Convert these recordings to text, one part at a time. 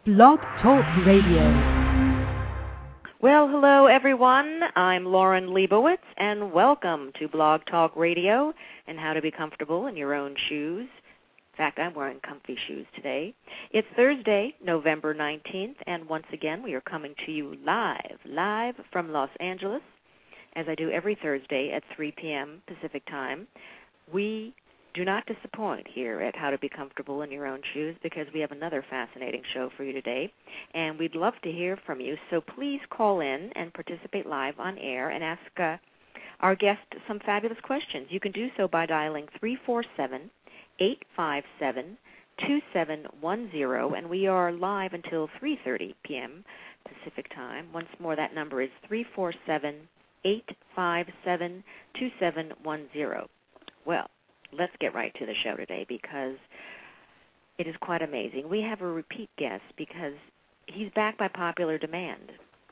Blog Talk Radio. Well, hello, everyone. I'm Lauren Leibowitz, and welcome to Blog Talk Radio and How to Be Comfortable in Your Own Shoes. In fact, I'm wearing comfy shoes today. It's Thursday, November 19th, and once again, we are coming to you live from Los Angeles, as I do every Thursday at 3 p.m. Pacific Time. We do not disappoint here at How to Be Comfortable in Your Own Shoes because we have another fascinating show for you today, and we'd love to hear from you. So please call in and participate live on air and ask our guest some fabulous questions. You can do so by dialing 347-857-2710, and we are live until 3:30 p.m. Pacific Time. Once more, that number is 347-857-2710. Well, let's get right to the show today because it is quite amazing. We have a repeat guest because he's back by popular demand.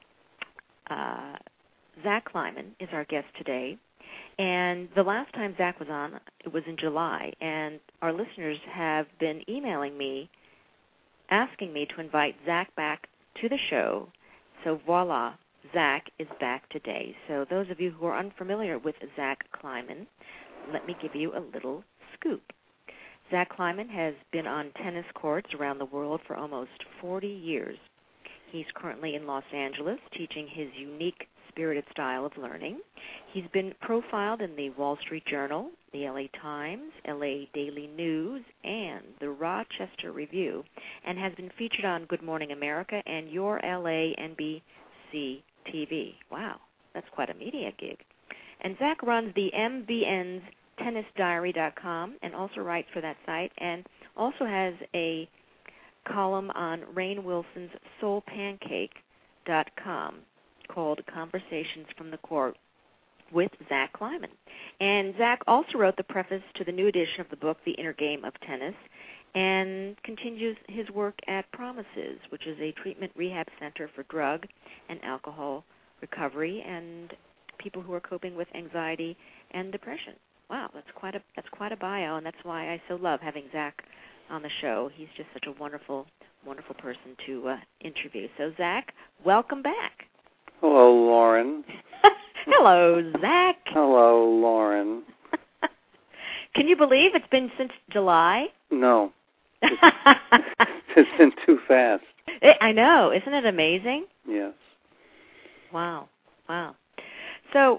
Zach Kleiman is our guest today, and the last time Zach was on, it was in July, and our listeners have been emailing me asking me to invite Zach back to the show, so voila, Zach is back today. So those of you who are unfamiliar with Zach Kleiman, let me give you a little scoop. Zach Kleiman has been on tennis courts around the world for almost 40 years. He's currently in Los Angeles teaching his unique spirited style of learning. He's been profiled in the Wall Street Journal, the LA Times, LA Daily News, and the Rochester Review, and has been featured on Good Morning America and Your LA NBC TV. Wow, that's quite a media gig. And Zach runs the MVN's TennisDiary.com and also writes for that site, and also has a column on Rainn Wilson's SoulPancake.com called Conversations from the Court with Zach Kleiman. And Zach also wrote the preface to the new edition of the book, The Inner Game of Tennis, and continues his work at Promises, which is a treatment rehab center for drug and alcohol recovery and people who are coping with anxiety and depression. Wow, that's quite a bio, and that's why I so love having Zach on the show. He's just such a wonderful, wonderful person to interview. So, Zach, welcome back. Hello, Lauren. Hello, Zach. Hello, Lauren. Can you believe it's been since July? No. It's been too fast. I know. Isn't it amazing? Yes. Wow. So,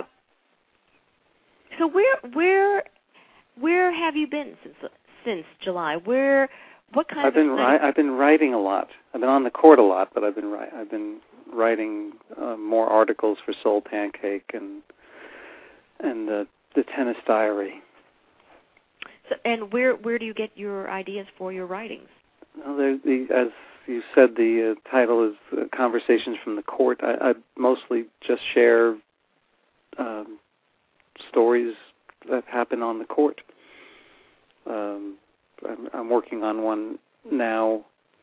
where have you been since July? What kind I've been writing a lot. I've been on the court a lot, but I've been writing more articles for Soul Pancake and the Tennis Diary. So, and where do you get your ideas for your writings? Well, as you said, the title is Conversations from the Court. I mostly just share stories that happen on the court. I'm working on one now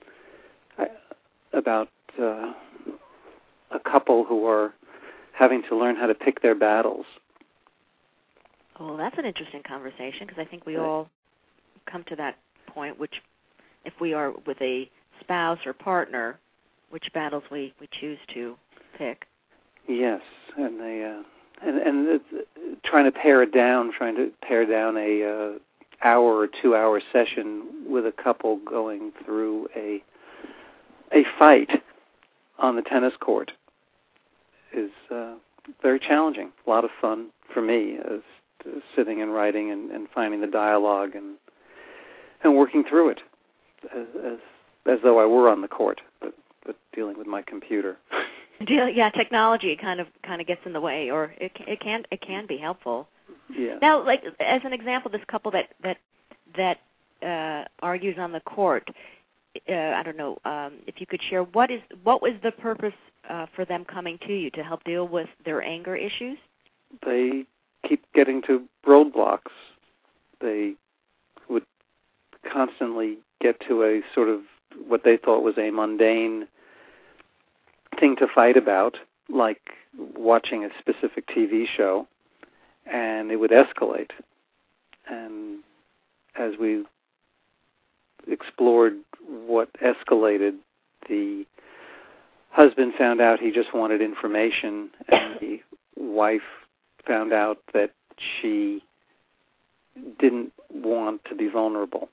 about a couple who are having to learn how to pick their battles. Oh, that's an interesting conversation because I think we all come to that point, which if we are with a spouse or partner, which battles we choose to pick. Yes, and and trying to pare down a hour or 2 hour session with a couple going through a fight on the tennis court is very challenging. A lot of fun for me as sitting and writing and finding the dialogue and working through it as though I were on the court, but dealing with my computer. Yeah, technology kind of gets in the way, or it can be helpful. Yeah. Now, like as an example, this couple that argues on the court, I don't know if you could share what was the purpose for them coming to you to help deal with their anger issues? They keep getting to roadblocks. They would constantly get to a sort of what they thought was a mundane thing to fight about, like watching a specific TV show, and it would escalate. And as we explored what escalated the husband found out he just wanted information, and the wife found out that she didn't want to be vulnerable.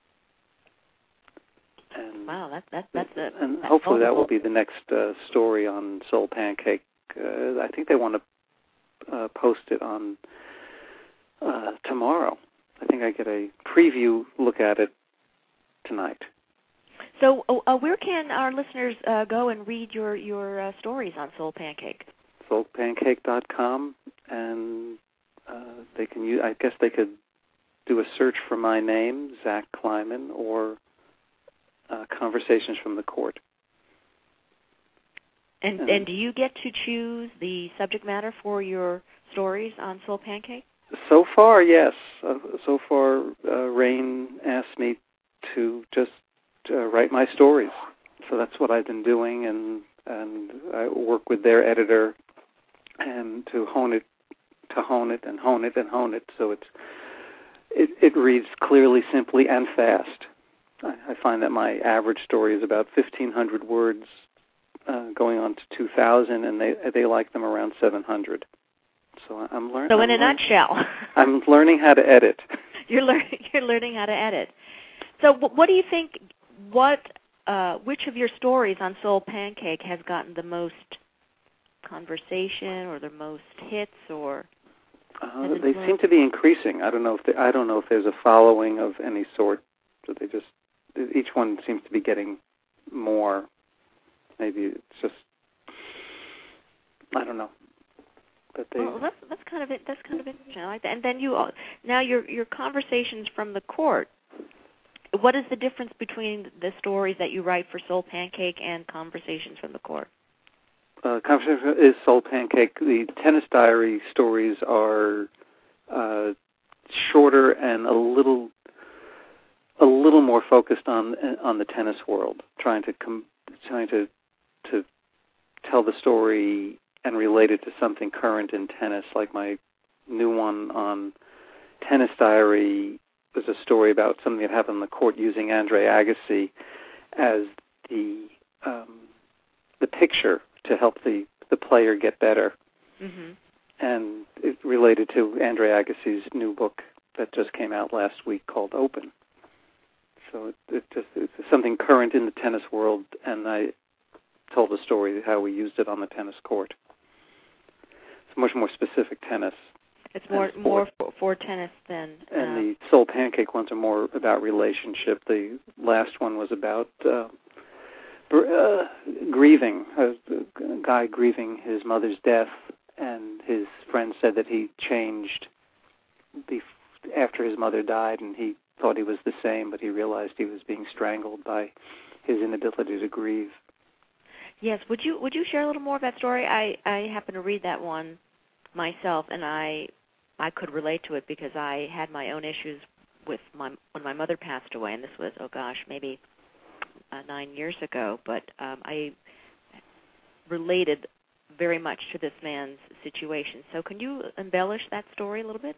And wow, that's and hopefully that will be the next story on Soul Pancake. I think they want to post it on tomorrow. I think I get a preview look at it tonight. So where can our listeners go and read your stories on Soul Pancake? SoulPancake.com, and they can use, I guess they could do a search for my name, Zach Kleiman, or Conversations from the Court. And do you get to choose the subject matter for your stories on Soul Pancake? So far, yes. So far, Rain asked me to just write my stories. So that's what I've been doing, and I work with their editor and to hone it, so it reads clearly, simply, and fast. I find that my average story is about 1,500 words, going on to 2,000, and they like them around 700. So I'm learning. So in a nutshell, I'm learning how to edit. You're learning how to edit. So what do you think? Which of your stories on Soul Pancake has gotten the most conversation or the most hits, or they seem to be increasing. I don't know if there's a following of any sort. So each one seems to be getting more. Maybe it's just, I don't know. But that's kind of it. That's kind of interesting. I like that. And then now your Conversations from the Court. What is the difference between the stories that you write for Soul Pancake and Conversations from the Court? Conversation is Soul Pancake. The Tennis Diary stories are shorter and a little more focused on the tennis world, trying to tell the story and relate it to something current in tennis. Like my new one on Tennis Diary was a story about something that happened in the court using Andre Agassi as the picture to help the player get better. Mm-hmm. And it related to Andre Agassi's new book that just came out last week called Open. So it's something current in the tennis world, and I told the story how we used it on the tennis court. It's much more specific tennis. It's more for tennis than... And the Soul Pancake ones are more about relationship. The last one was about grieving, a guy grieving his mother's death, and his friend said that he changed after his mother died, and he thought he was the same, but he realized he was being strangled by his inability to grieve. Yes, would you share a little more of that story? I happened to read that one myself, and I could relate to it because I had my own issues with when my mother passed away, and this was, maybe 9 years ago, but I related very much to this man's situation. So can you embellish that story a little bit?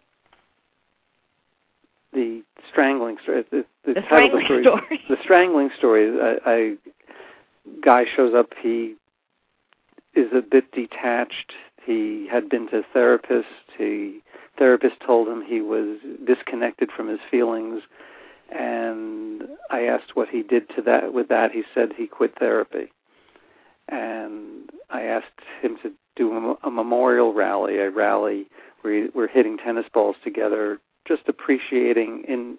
The strangling story. The strangling story. The strangling story. Guy shows up. He is a bit detached. He had been to a therapist. Therapist told him he was disconnected from his feelings, and I asked what he did with that. He said he quit therapy. And I asked him to do a memorial rally, a rally where we're hitting tennis balls together, just appreciating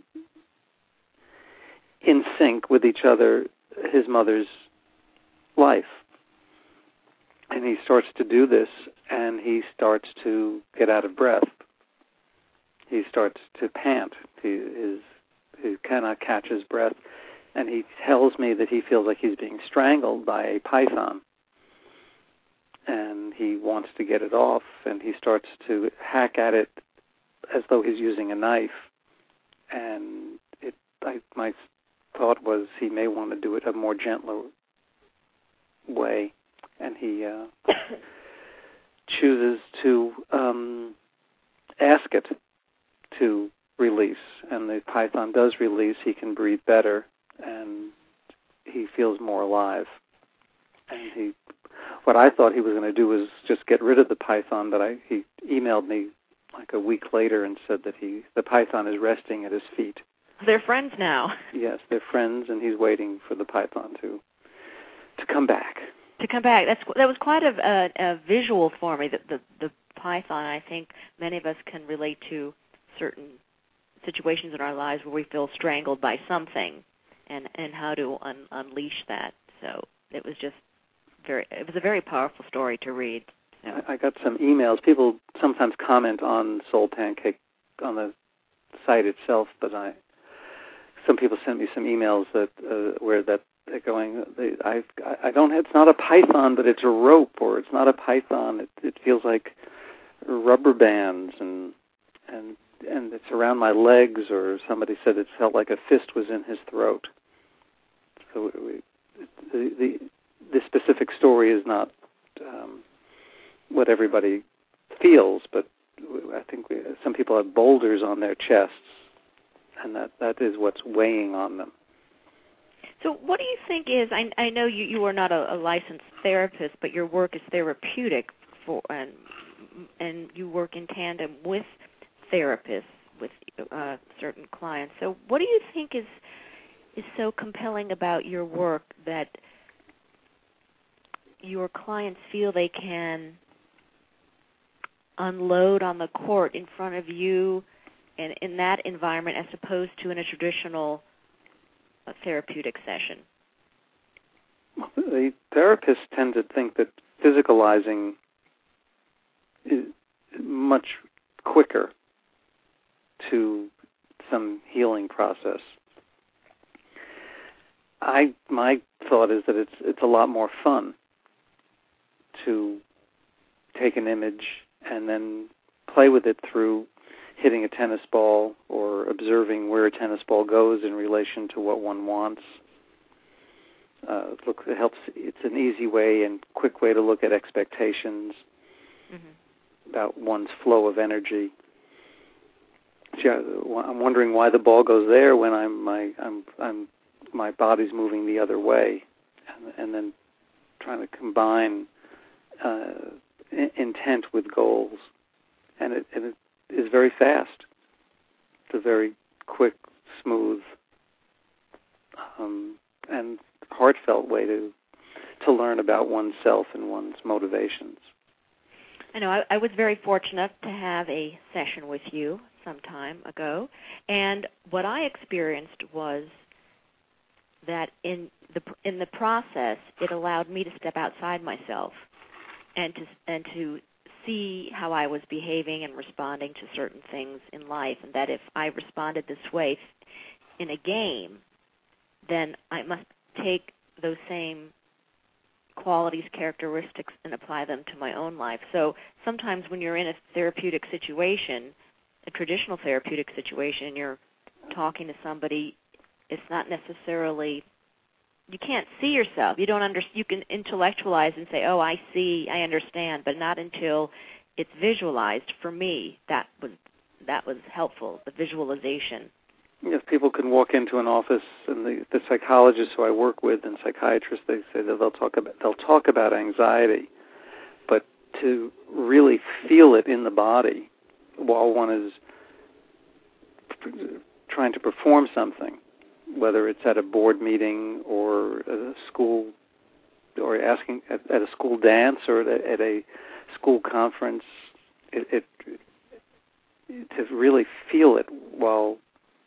in sync with each other his mother's life. And he starts to do this, and he starts to get out of breath. He starts to pant. He cannot catch his breath. And he tells me that he feels like he's being strangled by a python. And he wants to get it off, and he starts to hack at it as though he's using a knife. And my thought was he may want to do it a more gentler way. And he chooses to ask it to release. And the python does release. He can breathe better, and he feels more alive. And what I thought he was going to do was just get rid of the python, but he emailed me like a week later and said that the python is resting at his feet. They're friends now. Yes, they're friends, and he's waiting for the python to come back. To come back. That was quite a visual for me. The python. I think many of us can relate to certain situations in our lives where we feel strangled by something, and how to unleash that. So it was a very powerful story to read. So. I got some emails. People sometimes comment on Soul Pancake on the site itself, but some people sent me some emails that where they're going, I don't. It's not a python, but it's a rope, or it's not a python. It feels like rubber bands, and it's around my legs, or somebody said it felt like a fist was in his throat. So the specific story is not what everybody feels, but I think some people have boulders on their chests, and that is what's weighing on them. So what do you think is, I know you are not a licensed therapist, but your work is therapeutic, and you work in tandem with therapists, with certain clients. So what do you think is so compelling about your work that your clients feel they can unload on the court in front of you and in that environment as opposed to in a traditional therapeutic session? The therapists tend to think that physicalizing is much quicker to some healing process. My thought is that it's a lot more fun to take an image and then play with it through hitting a tennis ball or observing where a tennis ball goes in relation to what one wants. It helps. It's an easy way and quick way to look at expectations about one's flow of energy. I'm wondering why the ball goes there when my body's moving the other way, and then trying to combine intent with goals, and it is very fast. It's a very quick, smooth, and heartfelt way to learn about oneself and one's motivations. I know I was very fortunate to have a session with you some time ago, and what I experienced was that in the process, it allowed me to step outside myself and to see how I was behaving and responding to certain things in life, and that if I responded this way in a game, then I must take those same qualities, characteristics, and apply them to my own life. So sometimes when you're in a therapeutic situation, a traditional therapeutic situation, and you're talking to somebody, it's not necessarily, you can't see yourself. You can intellectualize and say, oh, I see, I understand, but not until it's visualized. For me, that was helpful, the visualization. Yes, people can walk into an office, and the psychologists who I work with and psychiatrists, they say that they'll talk about anxiety, but to really feel it in the body while one is trying to perform something, whether it's at a board meeting or at a school, or asking at a school dance or at a school conference, to really feel it while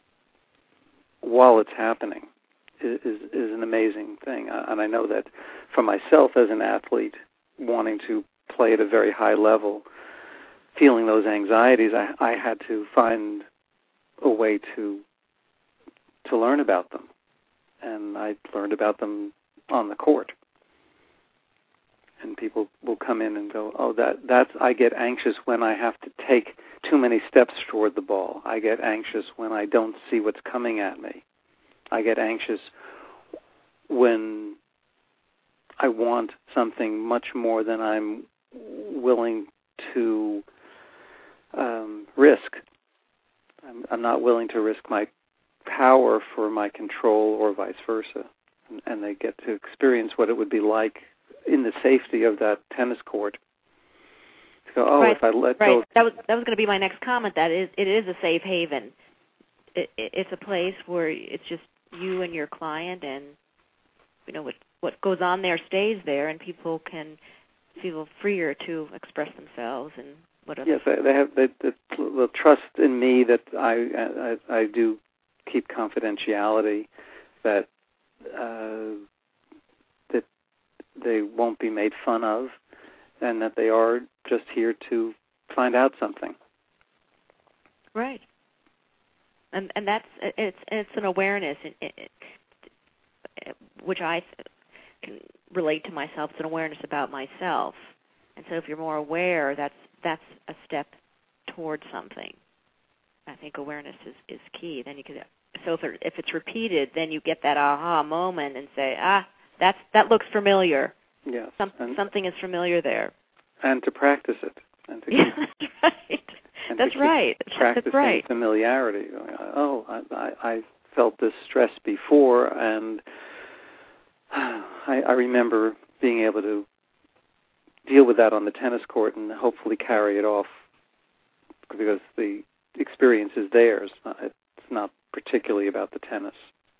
it's happening is an amazing thing. And I know that for myself as an athlete, wanting to play at a very high level, feeling those anxieties, I had to find a way to learn about them. And I learned about them on the court. And people will come in and go, oh, that's I get anxious when I have to take too many steps toward the ball. I get anxious when I don't see what's coming at me. I get anxious when I want something much more than I'm willing to risk. I'm not willing to risk my power for my control or vice versa. And they get to experience what it would be like in the safety of that tennis court. To go, oh, right. if I let right. go. That was going to be my next comment. It is a safe haven. It's a place where it's just you and your client, and what goes on there stays there, and people can feel freer to express themselves and whatever. Yes, they'll trust in me that I do keep confidentiality, that they won't be made fun of, and that they are just here to find out something. Right. And that's it's an awareness, which I can relate to myself. It's an awareness about myself, and so if you're more aware, that's a step towards something. I think awareness is key. Then you can. So if it's repeated, then you get that aha moment and say, that looks familiar. Yes. Something is familiar there. And to practice it. And to that's right. That's right. Practicing familiarity. Oh, I felt this stress before, and I remember being able to deal with that on the tennis court and hopefully carry it off because the experience is theirs. It's not particularly about the tennis.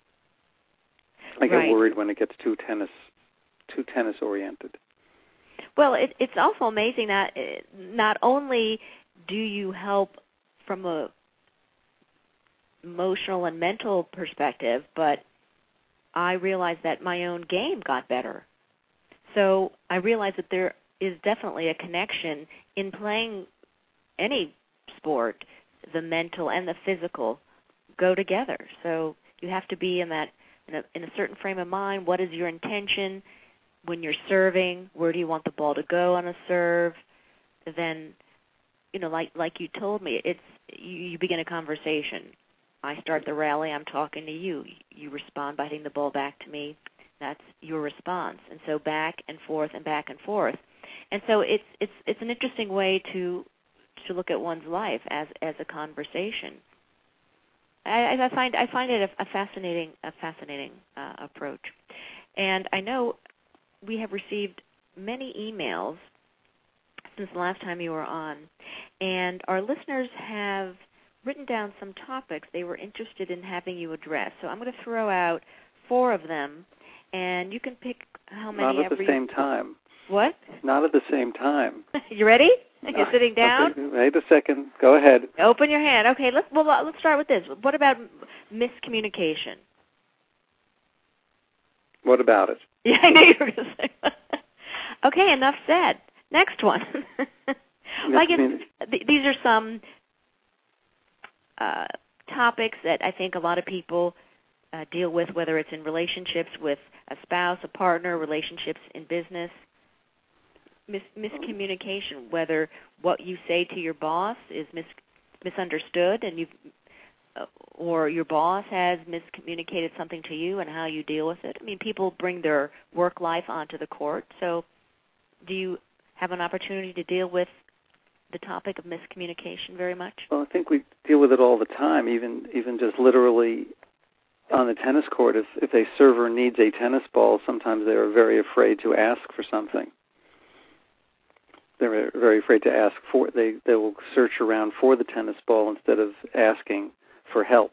I get worried when it gets too tennis oriented. Well, it's also amazing that not only do you help from a emotional and mental perspective, but I realized that my own game got better. So I realized that there is definitely a connection in playing any sport. The mental and the physical go together. So you have to be in a certain frame of mind. What is your intention when you're serving? Where do you want the ball to go on a serve? Then, like you told me, it's you begin a conversation. I start the rally. I'm talking to you. You respond by hitting the ball back to me. That's your response. And so back and forth and back and forth. And so it's an interesting way to look at one's life as a conversation. I find it a fascinating approach. And I know we have received many emails since the last time you were on, and our listeners have written down some topics they were interested in having you address. So I'm going to throw out 4 of them, and you can pick how many. Not at the same time. What? Not at the same time. You ready? You're sitting down? Okay, wait a second. Go ahead. Open your hand. Okay, let's start with this. What about miscommunication? What about it? Yeah, I knew you were going to say that. Okay, enough said. Next one. These are some topics that I think a lot of people deal with, whether it's in relationships with a spouse, a partner, relationships in business. Miscommunication, whether what you say to your boss is misunderstood, and or your boss has miscommunicated something to you, and how you deal with it. I mean, people bring their work life onto the court. So, do you have an opportunity to deal with the topic of miscommunication very much? Well, I think we deal with it all the time, even just literally on the tennis court. If a server needs a tennis ball, sometimes they are very afraid to ask for something. They're very afraid to ask for. They will search around for the tennis ball instead of asking for help,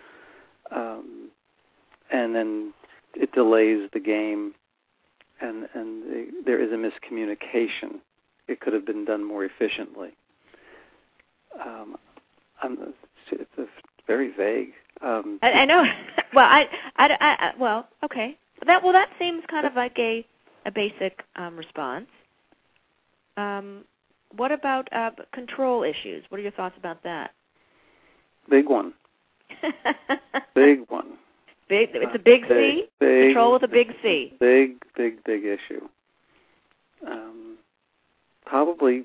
and then it delays the game, and there is a miscommunication. It could have been done more efficiently. It's very vague. I know. Well, okay. That seems kind of like a basic response. What about control issues? What are your thoughts about that? Big one. Big one. It's a big C? Control with a big C. Big issue. Probably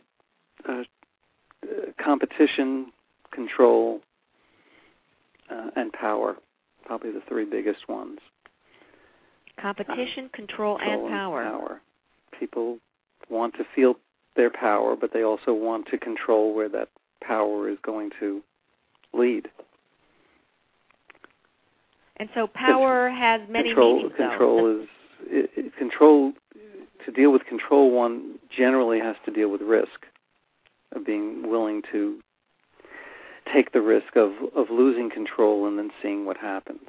competition, control, and power. Probably the 3 biggest ones. Competition, control, and power. People want to feel their power, but they also want to control where that power is going to lead. And so power has many meanings, Control to deal with control, one generally has to deal with risk, of being willing to take the risk of losing control and then seeing what happens.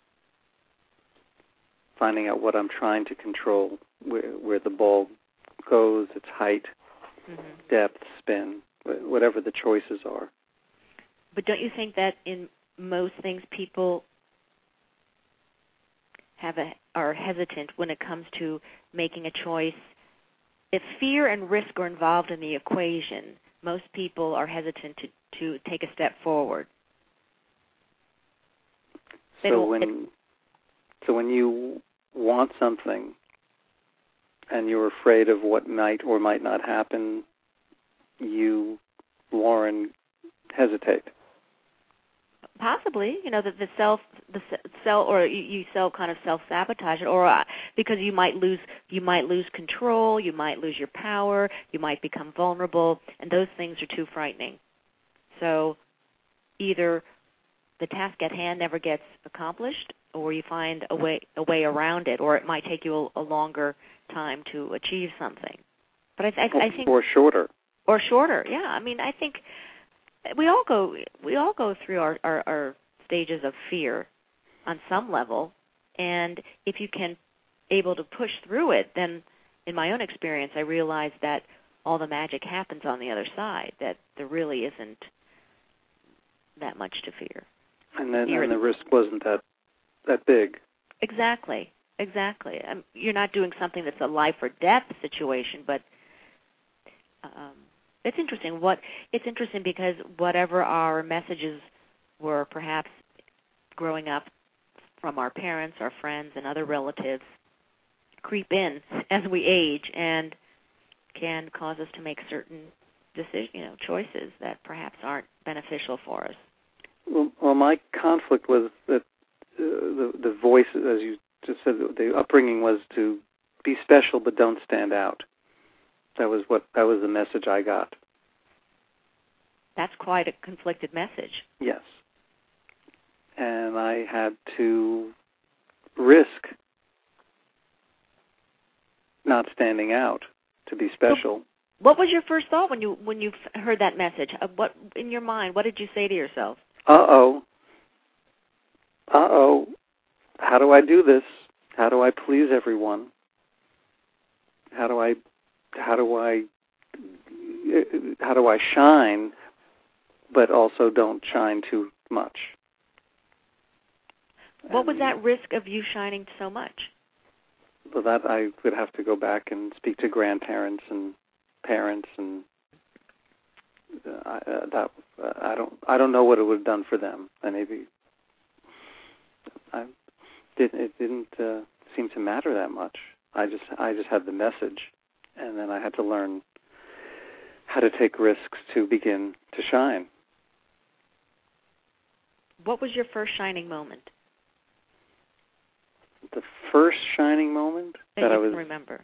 Finding out what I'm trying to control, where the ball goes, its height, depth, spin, whatever the choices are. But don't you think that in most things people are hesitant when it comes to making a choice? If fear and risk are involved in the equation, most people are hesitant to take a step forward. So when you want something and you're afraid of what might or might not happen, you, Lauren, hesitate. Possibly, the self, or you kind of self-sabotage it, or because you might lose control, you might lose your power, you might become vulnerable, and those things are too frightening. So either the task at hand never gets accomplished, or you find a way around it, or it might take you a longer time to achieve something. But I think, or shorter. Or shorter, yeah. I mean, I think we all go through our stages of fear on some level, and if you can able to push through it, then in my own experience, I realized that all the magic happens on the other side, that there really isn't that much to fear. And the risk wasn't that big. Exactly. You're not doing something that's a life or death situation, but it's interesting. It's interesting because whatever our messages were, perhaps growing up from our parents, our friends, and other relatives, creep in as we age and can cause us to make certain choices that perhaps aren't beneficial for us. Well, my conflict was that the voice, as you just said, the upbringing was to be special but don't stand out. That was the message I got. That's quite a conflicted message. Yes. And I had to risk not standing out to be special. So what was your first thought when you heard that message? What in your mind? What did you say to yourself? Uh-oh. How do I do this? How do I please everyone? How do I shine, but also don't shine too much? What was that risk of you shining so much? Well, that I would have to go back and speak to grandparents and parents, and I don't know what it would have done for them. And maybe it didn't seem to matter that much. I just had the message, and then I had to learn how to take risks to begin to shine. What was your first shining moment? The first shining moment that I can remember.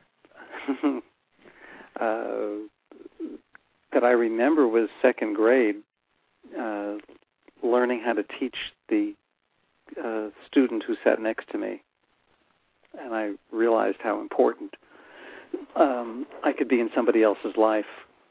That I remember was second grade, learning how to teach the student who sat next to me. And I realized how important I could be in somebody else's life,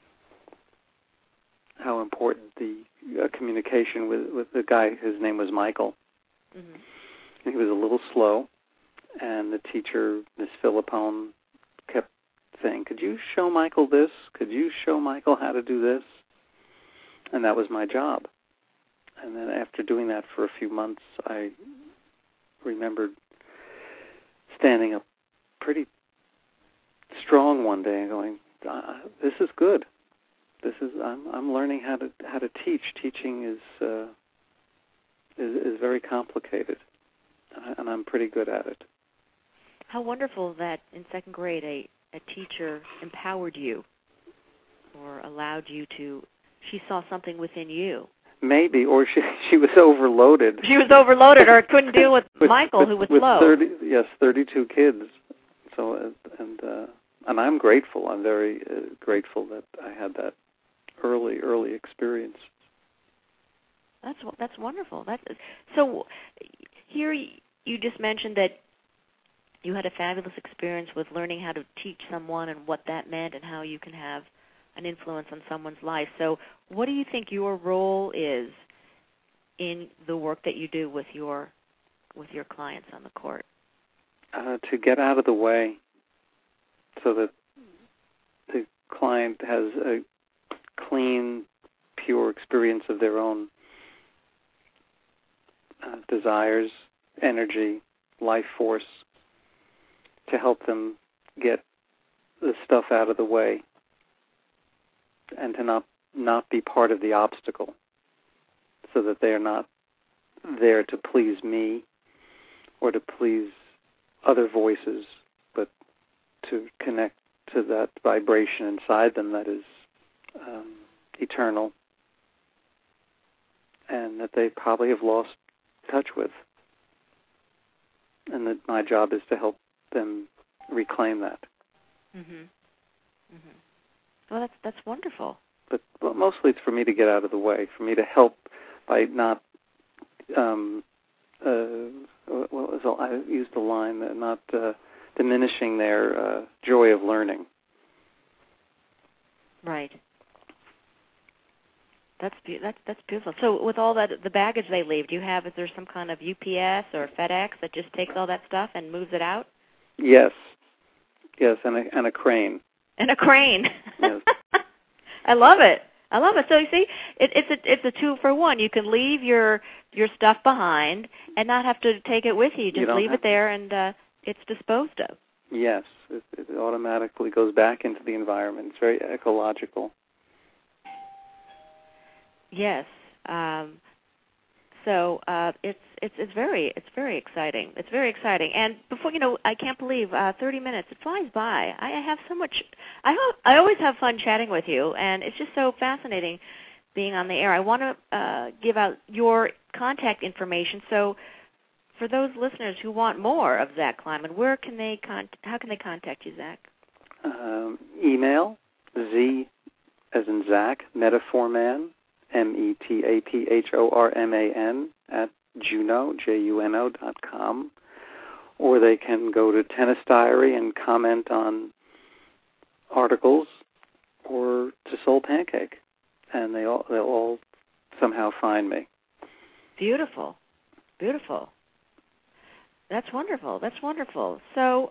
how important the communication with the guy, his name was Michael. Mm-hmm. And he was a little slow, and the teacher, Miss Philippone, kept saying, could you show Michael this? Could you show Michael how to do this? And that was my job. And then after doing that for a few months, I remembered standing up pretty strong one day and going, this is good. I'm learning how to teach. Teaching is very complicated, and I'm pretty good at it. How wonderful that in second grade a teacher empowered you or allowed you to, she saw something within you. Maybe, or she was overloaded. She was overloaded or couldn't deal with Michael, who was slow. 32 kids. So, and I'm grateful. I'm very grateful that I had that early experience. That's wonderful. So here you just mentioned that you had a fabulous experience with learning how to teach someone and what that meant and how you can have an influence on someone's life. So what do you think your role is in the work that you do with your clients on the court? To get out of the way so that the client has a clean, pure experience of their own desires, energy, life force, to help them get the stuff out of the way and to not be part of the obstacle, so that they are not there to please me or to please other voices, but to connect to that vibration inside them that is eternal and that they probably have lost touch with. And that my job is to help them reclaim that. Well, that's wonderful. But mostly it's for me to get out of the way, for me to help by not, I used the line, not diminishing their joy of learning. Right. That's beautiful. So with all that, the baggage they leave, is there some kind of UPS or FedEx that just takes all that stuff and moves it out? Yes, and a crane. And a crane. Yes. I love it. So you see, it's a 2-for-1. You can leave your stuff behind and not have to take it with you. Just leave it there, and it's disposed of. Yes, it automatically goes back into the environment. It's very ecological. Yes. So it's very exciting. It's very exciting. And before I can't believe 30 minutes. It flies by. I have so much. I always have fun chatting with you, and it's just so fascinating being on the air. I want to give out your contact information. So for those listeners who want more of Zach Kleinman, how can they contact you, Zach? Email Z as in Zach, Metaphorman, METAPHORMAN @Juno, JUNO.com, or they can go to Tennis Diary and comment on articles, or to Soul Pancake, and they'll all somehow find me. Beautiful. That's wonderful. So,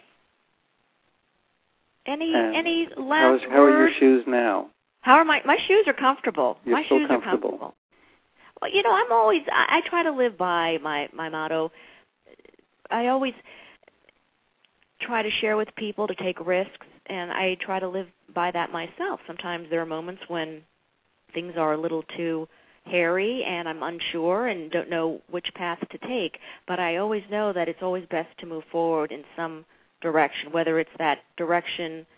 any last How are your shoes now? How are my shoes are comfortable. You're my still shoes comfortable. are comfortable. Well, I try to live by my motto. I always try to share with people to take risks, and I try to live by that myself. Sometimes there are moments when things are a little too hairy and I'm unsure and don't know which path to take, but I always know that it's always best to move forward in some direction, whether it's that direction.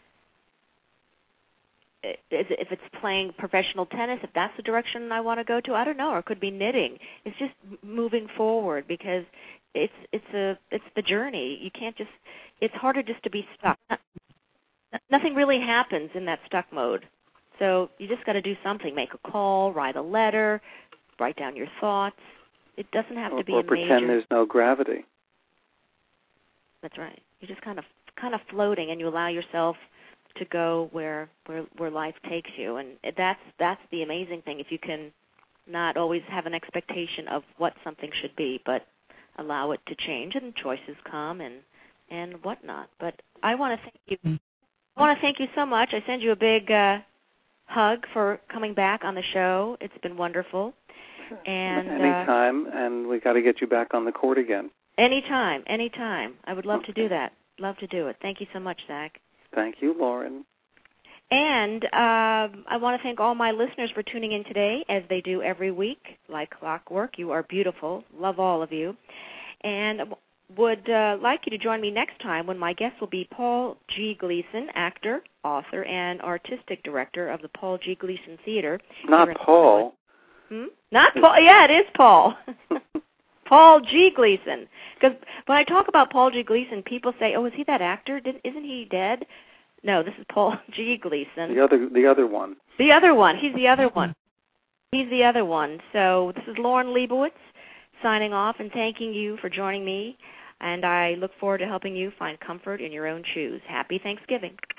If it's playing professional tennis, if that's the direction I want to go to, I don't know. Or it could be knitting. It's just moving forward, because it's the journey. You can't just. It's harder just to be stuck. Nothing really happens in that stuck mode. So you just got to do something. Make a call, write a letter, write down your thoughts. It doesn't have to be or a pretend major. There's no gravity. That's right. You're just kind of floating, and you allow yourself to go where life takes you, and that's the amazing thing. If you can not always have an expectation of what something should be, but allow it to change, and choices come and whatnot. But I want to thank you. I want to thank you so much. I send you a big hug for coming back on the show. It's been wonderful. And anytime, and we got to get you back on the court again. Anytime. I would love to do that. Love to do it. Thank you so much, Zach. Thank you, Lauren. And I want to thank all my listeners for tuning in today, as they do every week, like clockwork. You are beautiful. Love all of you. And would like you to join me next time when my guest will be Paul G. Gleason, actor, author, and artistic director of the Paul G. Gleason Theater. Not Paul. Not Paul. Yeah, it is Paul. Paul G. Gleason. Because when I talk about Paul G. Gleason, people say, "Oh, is he that actor? Isn't he dead?" No, this is Paul G. Gleason. The other one. The other one. He's the other one. He's the other one. So this is Lauren Leibowitz signing off and thanking you for joining me And I look forward to helping you find comfort in your own shoes. Happy Thanksgiving.